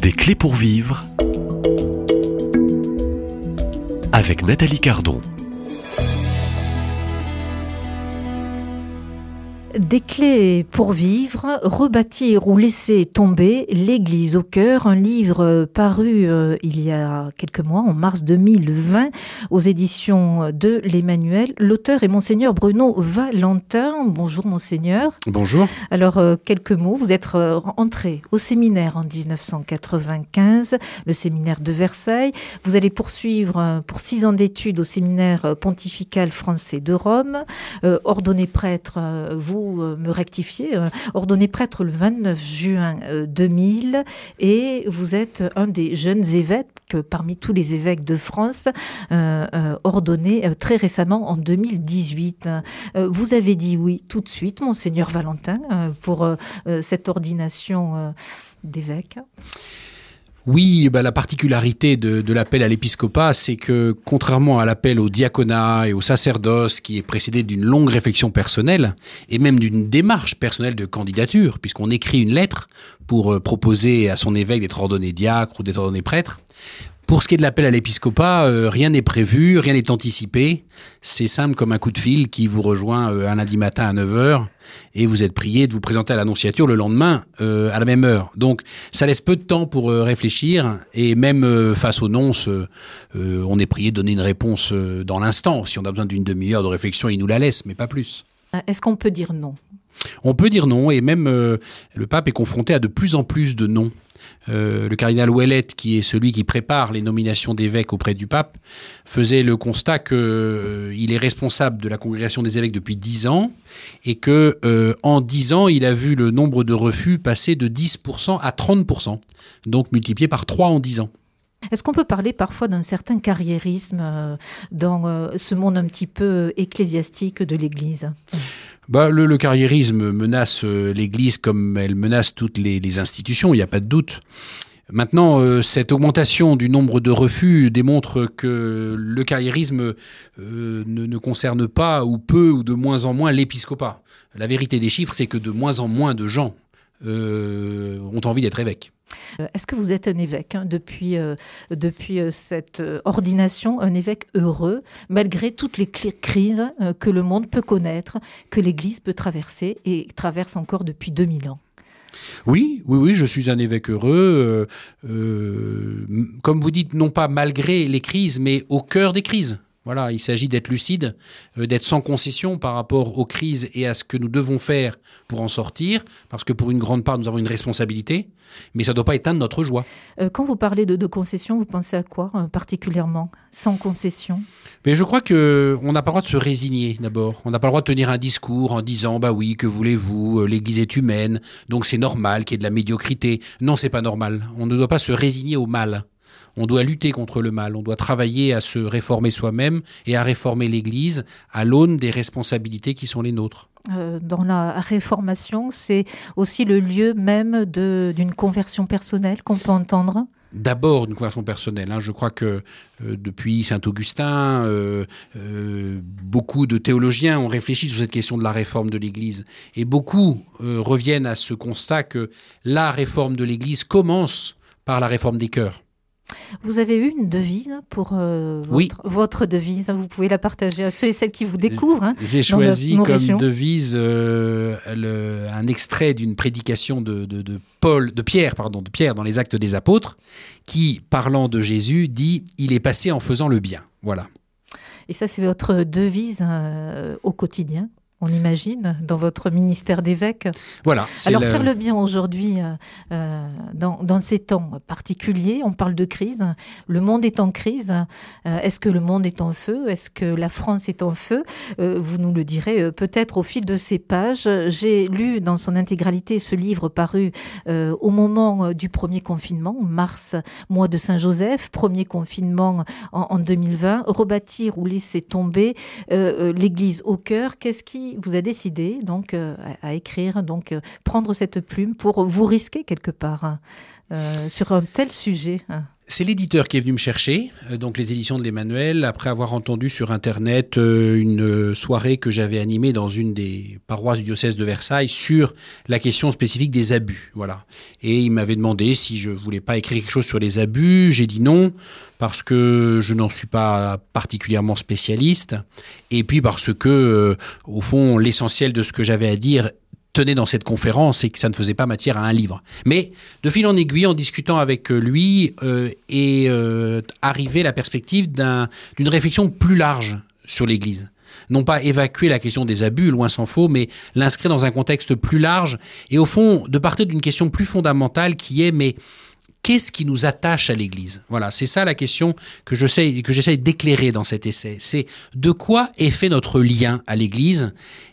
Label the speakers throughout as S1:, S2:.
S1: Des clés pour vivre avec Nathalie Cardon.
S2: Des clés pour vivre, rebâtir ou laisser tomber l'Église au cœur, un livre paru il y a quelques mois, en mars 2020, aux éditions de l'Emmanuel. L'auteur est Monseigneur Bruno Valentin. Bonjour Monseigneur.
S3: Bonjour.
S2: Alors, quelques mots. Vous êtes entré au séminaire en 1995, le séminaire de Versailles. Vous allez poursuivre pour 6 ans d'études au séminaire pontifical français de Rome. Ordonné prêtre, vous me rectifiez, ordonné prêtre le 29 juin 2000 et vous êtes un des jeunes évêques parmi tous les évêques de France, ordonné très récemment en 2018. Vous avez dit oui tout de suite, Monseigneur Valentin, pour cette ordination d'évêque.
S3: Oui, la particularité de l'appel à l'épiscopat, c'est que contrairement à l'appel au diaconat et au sacerdoce qui est précédé d'une longue réflexion personnelle et même d'une démarche personnelle de candidature, puisqu'on écrit une lettre pour proposer à son évêque d'être ordonné diacre ou d'être ordonné prêtre, pour ce qui est de l'appel à l'épiscopat, rien n'est prévu, rien n'est anticipé. C'est simple comme un coup de fil qui vous rejoint un lundi matin à 9h et vous êtes prié de vous présenter à l'annonciature le lendemain à la même heure. Donc ça laisse peu de temps pour réfléchir et même face aux nonces, on est prié de donner une réponse dans l'instant. Si on a besoin d'une demi-heure de réflexion, il nous la laisse, mais pas plus.
S2: Est-ce qu'on peut dire non ?
S3: On peut dire non et même le pape est confronté à de plus en plus de non. Le cardinal Ouellet, qui est celui qui prépare les nominations d'évêques auprès du pape, faisait le constat qu'il est responsable de la congrégation des évêques depuis 10 ans et que en 10 ans, il a vu le nombre de refus passer de 10% à 30%, donc multiplié par 3 en 10 ans.
S2: Est-ce qu'on peut parler parfois d'un certain carriérisme dans ce monde un petit peu ecclésiastique de l'Église ?
S3: Le carriérisme menace l'Église comme elle menace toutes les institutions, il n'y a pas de doute. Maintenant, cette augmentation du nombre de refus démontre que le carriérisme ne concerne pas ou peu ou de moins en moins l'épiscopat. La vérité des chiffres, c'est que de moins en moins de gens ont envie d'être évêques.
S2: Est-ce que vous êtes un évêque depuis cette ordination, un évêque heureux, malgré toutes les crises que le monde peut connaître, que l'Église peut traverser et traverse encore depuis 2000 ans ?
S3: Oui, je suis un évêque heureux, comme vous dites, non pas malgré les crises, mais au cœur des crises. Voilà, il s'agit d'être lucide, d'être sans concession par rapport aux crises et à ce que nous devons faire pour en sortir, parce que pour une grande part, nous avons une responsabilité, mais ça ne doit pas éteindre notre joie.
S2: Quand vous parlez de concession, vous pensez à quoi particulièrement ? Sans concession ?
S3: Mais je crois qu'on n'a pas le droit de se résigner d'abord. On n'a pas le droit de tenir un discours en disant « bah oui, que voulez-vous, l'Église est humaine, donc c'est normal qu'il y ait de la médiocrité ». Non, c'est pas normal. On ne doit pas se résigner au mal. On doit lutter contre le mal, on doit travailler à se réformer soi-même et à réformer l'Église à l'aune des responsabilités qui sont les nôtres.
S2: Dans la réformation, c'est aussi le lieu même d'une conversion personnelle qu'on peut entendre ?
S3: D'abord une conversion personnelle. Je crois que depuis Saint-Augustin, beaucoup de théologiens ont réfléchi sur cette question de la réforme de l'Église. Et beaucoup reviennent à ce constat que la réforme de l'Église commence par la réforme des cœurs.
S2: Vous avez eu une devise pour votre devise. Vous pouvez la partager à ceux et celles qui vous découvrent.
S3: J'ai choisi comme devise un extrait d'une prédication de Pierre dans les Actes des Apôtres, qui, parlant de Jésus, dit « Il est passé en faisant le bien ». Voilà.
S2: Et ça, c'est votre devise au quotidien ? On imagine, dans votre ministère d'évêque.
S3: Voilà.
S2: Alors, faire le bien aujourd'hui, dans ces temps particuliers, on parle de crise. Le monde est en crise. Est-ce que le monde est en feu ? Est-ce que la France est en feu ? Vous nous le direz peut-être au fil de ces pages. J'ai lu dans son intégralité ce livre paru au moment du premier confinement, mars, mois de Saint-Joseph, premier confinement en 2020. Rebâtir ou laisser tomber l'Église au cœur. Qu'est-ce qui vous a décidé donc à écrire, prendre cette plume pour vous risquer quelque part sur un tel sujet ?
S3: C'est l'éditeur qui est venu me chercher, donc les éditions de l'Emmanuel, après avoir entendu sur Internet une soirée que j'avais animée dans une des paroisses du diocèse de Versailles sur la question spécifique des abus. Voilà. Et il m'avait demandé si je voulais pas écrire quelque chose sur les abus. J'ai dit non, parce que je n'en suis pas particulièrement spécialiste, et puis parce que, au fond, l'essentiel de ce que j'avais à dire tenait dans cette conférence et que ça ne faisait pas matière à un livre. Mais de fil en aiguille, en discutant avec lui, est arrivée la perspective d'une réflexion plus large sur l'Église. Non pas évacuer la question des abus, loin s'en faut, mais l'inscrire dans un contexte plus large et au fond de partir d'une question plus fondamentale qui est mais qu'est-ce qui nous attache à l'Église ? Voilà, c'est ça la question que j'essaie d'éclairer dans cet essai. C'est de quoi est fait notre lien à l'Église ?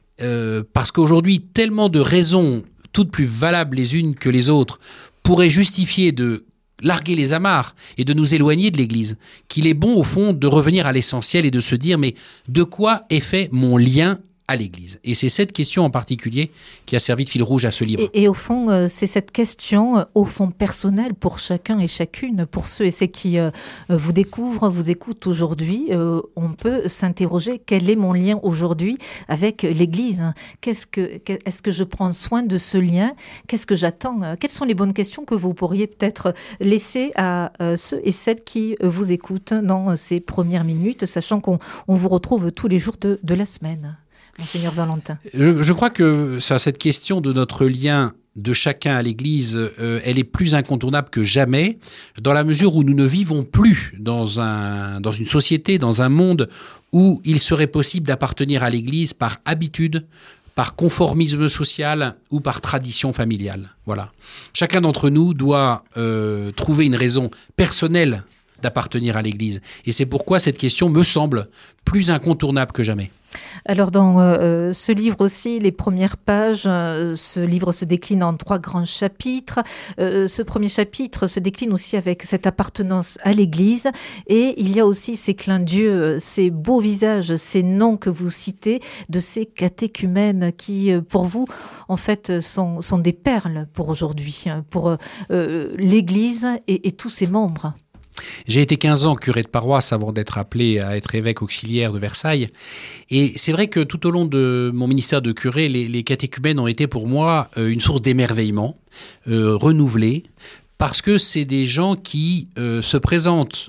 S3: Parce qu'aujourd'hui, tellement de raisons, toutes plus valables les unes que les autres, pourraient justifier de larguer les amarres et de nous éloigner de l'Église, qu'il est bon, au fond, de revenir à l'essentiel et de se dire, mais de quoi est fait mon lien à l'Église ? Et c'est cette question en particulier qui a servi de fil rouge à ce livre.
S2: Et au fond, c'est cette question, au fond, personnelle pour chacun et chacune, pour ceux et celles qui vous découvrent, vous écoutent aujourd'hui. On peut s'interroger, quel est mon lien aujourd'hui avec l'Église ? Est-ce que je prends soin de ce lien ? Qu'est-ce que j'attends ? Quelles sont les bonnes questions que vous pourriez peut-être laisser à ceux et celles qui vous écoutent dans ces premières minutes, sachant qu'on vous retrouve tous les jours de la semaine ? Monseigneur Valentin.
S3: Je crois que cette question de notre lien de chacun à l'Église, elle est plus incontournable que jamais, dans la mesure où nous ne vivons plus dans une société, dans un monde où il serait possible d'appartenir à l'Église par habitude, par conformisme social ou par tradition familiale. Voilà. Chacun d'entre nous doit trouver une raison personnelle d'appartenir à l'Église. Et c'est pourquoi cette question me semble plus incontournable que jamais.
S2: Alors dans ce livre aussi, les premières pages, ce livre se décline en 3 grands chapitres. Ce premier chapitre se décline aussi avec cette appartenance à l'Église et il y a aussi ces clins d'yeux, ces beaux visages, ces noms que vous citez de ces catéchumènes qui, pour vous, en fait, sont des perles pour aujourd'hui, pour l'Église et tous ses membres.
S3: J'ai été 15 ans curé de paroisse avant d'être appelé à être évêque auxiliaire de Versailles. Et c'est vrai que tout au long de mon ministère de curé, les catéchumènes ont été pour moi une source d'émerveillement renouvelée, parce que c'est des gens qui se présentent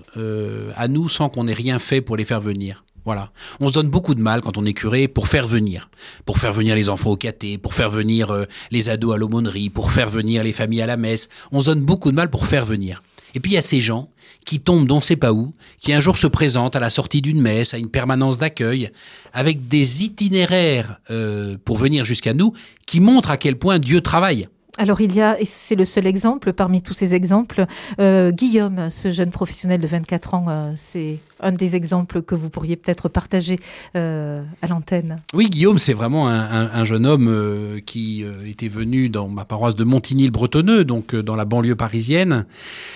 S3: à nous sans qu'on ait rien fait pour les faire venir. Voilà. On se donne beaucoup de mal quand on est curé pour faire venir les enfants au caté, pour faire venir les ados à l'aumônerie, pour faire venir les familles à la messe. On se donne beaucoup de mal pour faire venir. Et puis il y a ces gens qui tombent d'on ne sait pas où, qui un jour se présentent à la sortie d'une messe, à une permanence d'accueil, avec des itinéraires pour venir jusqu'à nous, qui montrent à quel point Dieu travaille.
S2: Alors il y a, et c'est le seul exemple parmi tous ces exemples, Guillaume, ce jeune professionnel de 24 ans, c'est un des exemples que vous pourriez peut-être partager à l'antenne.
S3: Oui, Guillaume, c'est vraiment un jeune homme qui était venu dans ma paroisse de Montigny-le-Bretonneux, donc dans la banlieue parisienne,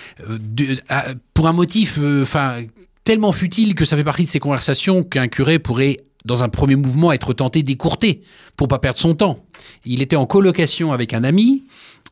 S3: pour un motif tellement futile que ça fait partie de ces conversations qu'un curé pourrait, dans un premier mouvement, être tenté d'écourter pour pas perdre son temps. Il était en colocation avec un ami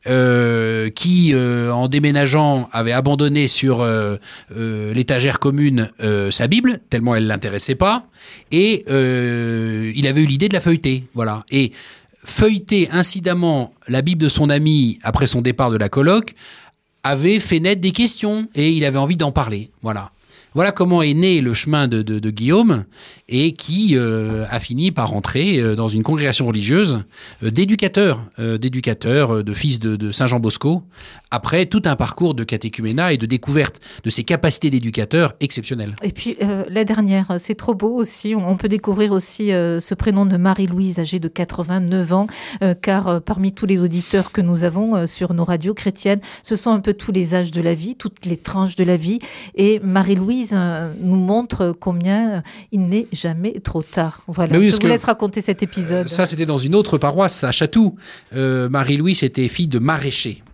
S3: qui, en déménageant, avait abandonné sur l'étagère commune sa Bible, tellement elle l'intéressait pas, et il avait eu l'idée de la feuilleter. Voilà. Et feuilleter incidemment la Bible de son ami après son départ de la coloc avait fait naître des questions, et il avait envie d'en parler. Voilà. Voilà comment est né le chemin de Guillaume et qui a fini par entrer dans une congrégation religieuse d'éducateurs, de fils de Saint Jean Bosco, après tout un parcours de catéchuménat et de découverte de ses capacités d'éducateur exceptionnelles.
S2: Et puis la dernière, c'est trop beau aussi, on peut découvrir aussi ce prénom de Marie-Louise, âgée de 89 ans, car parmi tous les auditeurs que nous avons sur nos radios chrétiennes, ce sont un peu tous les âges de la vie, toutes les tranches de la vie, et Marie-Louise nous montre combien il n'est jamais trop tard. Voilà, oui, je vous laisse raconter cet épisode.
S3: Ça, c'était dans une autre paroisse, à Chatou. Marie-Louise était fille de maraîcher.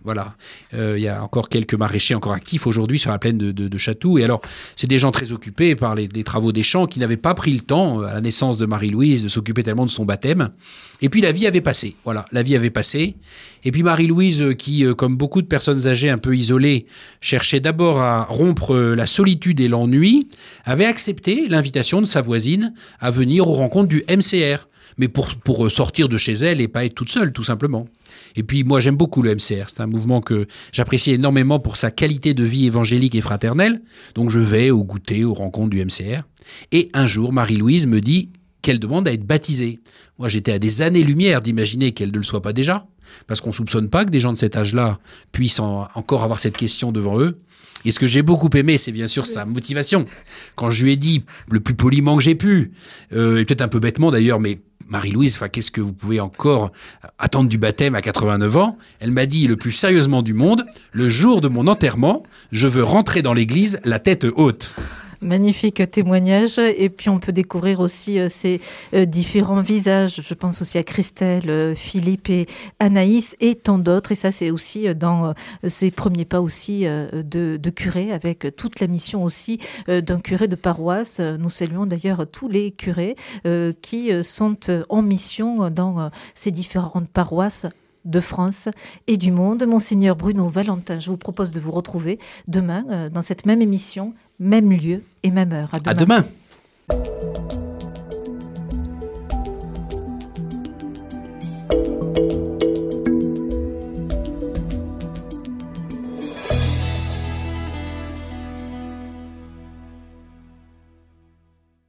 S3: Voilà. Il y a encore quelques maraîchers encore actifs aujourd'hui sur la plaine de Chatou. Et alors, c'est des gens très occupés par les travaux des champs qui n'avaient pas pris le temps, à la naissance de Marie-Louise, de s'occuper tellement de son baptême. Et puis la vie avait passé. Voilà, la vie avait passé. Et puis Marie-Louise, qui, comme beaucoup de personnes âgées un peu isolées, cherchait d'abord à rompre la solitude et l'ennui, avait accepté l'invitation de sa voisine à venir aux rencontres du MCR. Mais pour sortir de chez elle et pas être toute seule, tout simplement. Et puis moi j'aime beaucoup le MCR, c'est un mouvement que j'apprécie énormément pour sa qualité de vie évangélique et fraternelle, donc je vais au goûter, aux rencontres du MCR. Et un jour, Marie-Louise me dit qu'elle demande à être baptisée. Moi j'étais à des années-lumière d'imaginer qu'elle ne le soit pas déjà, parce qu'on ne soupçonne pas que des gens de cet âge-là puissent encore avoir cette question devant eux. Et ce que j'ai beaucoup aimé, c'est bien sûr sa motivation. Quand je lui ai dit, le plus poliment que j'ai pu, et peut-être un peu bêtement d'ailleurs, mais Marie-Louise, qu'est-ce que vous pouvez encore attendre du baptême à 89 ans? Elle m'a dit le plus sérieusement du monde, le jour de mon enterrement, je veux rentrer dans l'église la tête haute.
S2: Magnifique témoignage. Et puis on peut découvrir aussi ces différents visages. Je pense aussi à Christelle, Philippe et Anaïs et tant d'autres. Et ça, c'est aussi dans ces premiers pas aussi de curé, avec toute la mission aussi d'un curé de paroisse. Nous saluons d'ailleurs tous les curés qui sont en mission dans ces différentes paroisses de France et du monde. Monseigneur Bruno Valentin, je vous propose de vous retrouver demain dans cette même émission, même lieu et même heure.
S3: À demain.